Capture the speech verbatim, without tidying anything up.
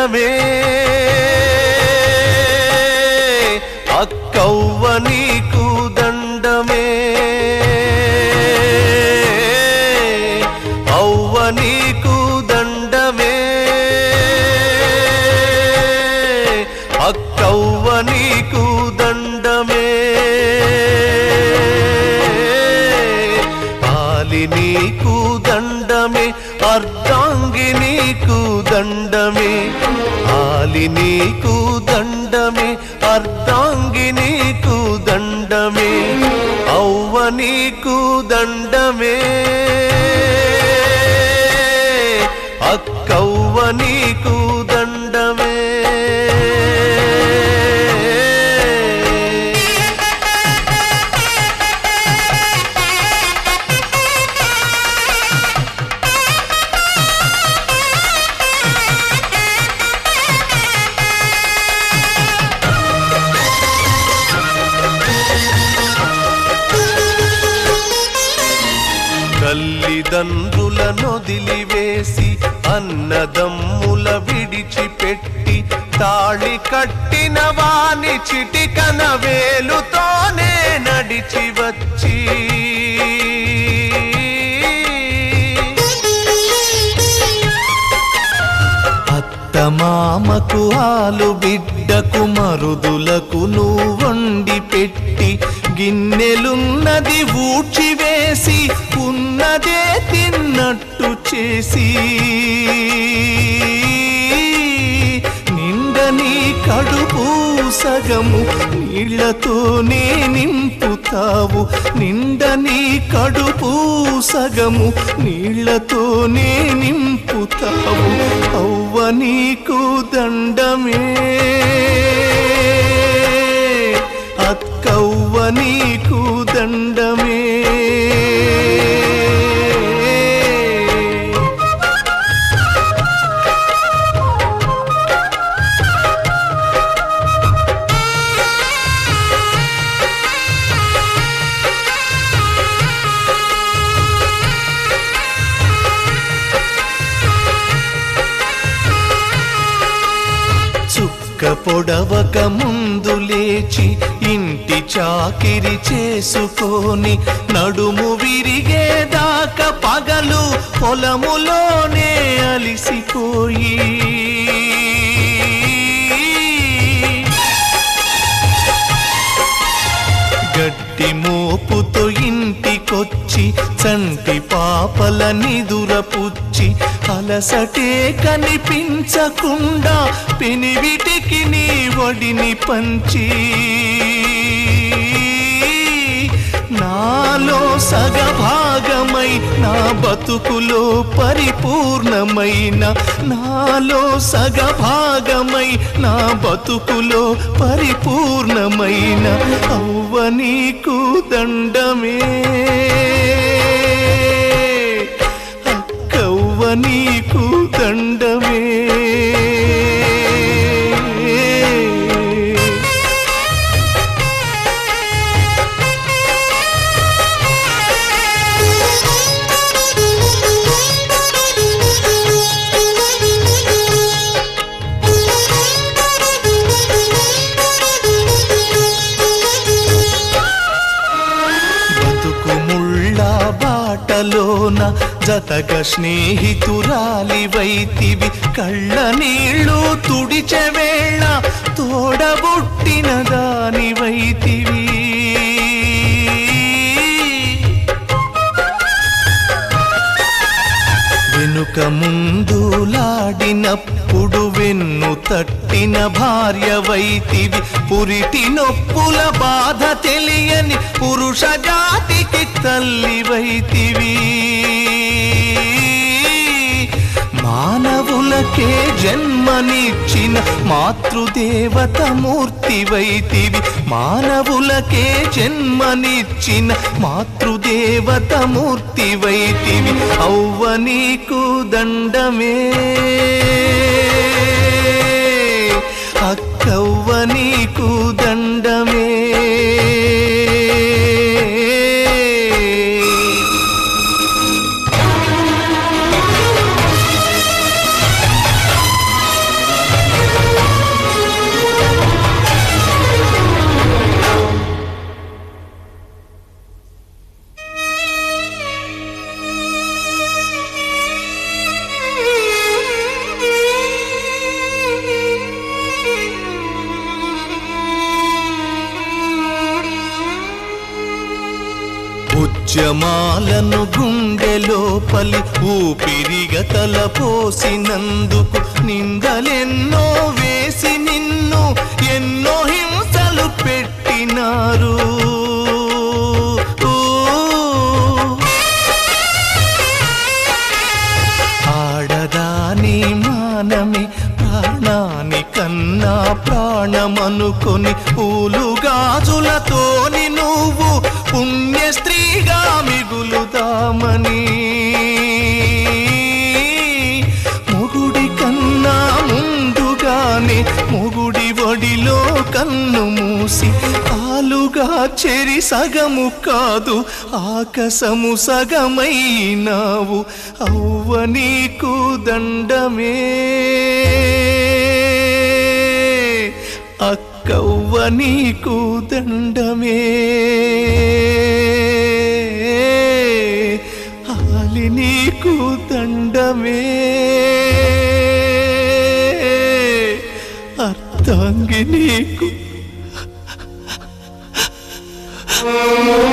దండమే అక్కవ్వ నీకు దండమే అవ్వ నీకు దండమే అక్కవ్వ నీకు దండమే ఆలి నీకు దండమే అర్ధాంగి నీకు దండమే ఆలి నీకు దండమే అర్ధాంగి నీకు దండమే అవ్వ నీకు దండమే అక్కవ్వ నీకు దండమే తల్లిదండ్రులనొదిలివేసి అన్నదమ్ముల విడిచిపెట్టి తాళి కట్టిన వాని చిటికన వేలుతోనే నడిచి వచ్చి అత్తమామకు ఆలు బిడ్డకు మరుదులకు నువ్వు వండి పెట్టి గిన్నెలున్నది ఊడ్చివేసి ఉన్నదే తిన్నట్టు చేసి నిండని కడుపు సగము నీళ్లతోనే నింపుతావు నిండని కడుపు సగము నీళ్లతోనే నింపుతావు అవ్వ నీకు దండమే అక్కవ్వ నీకు దండమే పొడవక ముందు లేచి ఇంటి చాకిరి చేసుకొని నడుము విరిగేదాకా పగలు పొలములోనే అలిసిపోయి గట్టి మోపుతో ఇంటికొచ్చి చంటి పాపల నిదురపుచ్చి అలసటే కనిపించకుండా పెనివిటికి నీ ఒడిని పంచి నాలో సగభాగమై నా బతుకులో పరిపూర్ణమైన నాలో సగభాగమై నా బతుకులో పరిపూర్ణమైన అవ్వ నీకు దండమే అక్కవ్వ నీకు దండమే బాటలోన జతగా స్నేహితురాలివైతివి కళ్ళ నీళ్ళు తుడిచె వేళ తోడబుట్టిన దానివైతివి వెనుక ముందులాడినప్పుడు వెన్ను తట్టిన భార్యవైతివి పురిటి నొప్పుల బాధ తెలియని పురుష జాతికి తల్లివైతివి మానవులకే జన్మనిచ్చిన మాతృదేవత మూర్తివైతివి మానవులకే జన్మనిచ్చిన మాతృదేవత మూర్తివైతివి అవ్వ నీకు దండమే అక్కవ్వ నీకు దండమే ముత్యమాలను గుండెలోపలి ఊపిరిగా తలపోసినందుకు నిందలెన్నో వేసి నిన్ను ఎన్నో హింసలు పెట్టినారు. ఆడదాని మానమే ప్రాణాని కన్నా ప్రాణమనుకొని పూలుగాజులతోని నువ్వు పుణ్య స్త్రీగా మిగులుదామని మొగుడి కన్నా ముందుగానే మొగుడి ఒడిలో కన్ను మూసి ఆలుగా చెరి సగము కాదు ఆకాశము సగమైనావు. అవ్వ నీకు దండమే అక్కవ్వ నీకు దండమే ఆలి నీకు దండమే అర్థంగి నీకు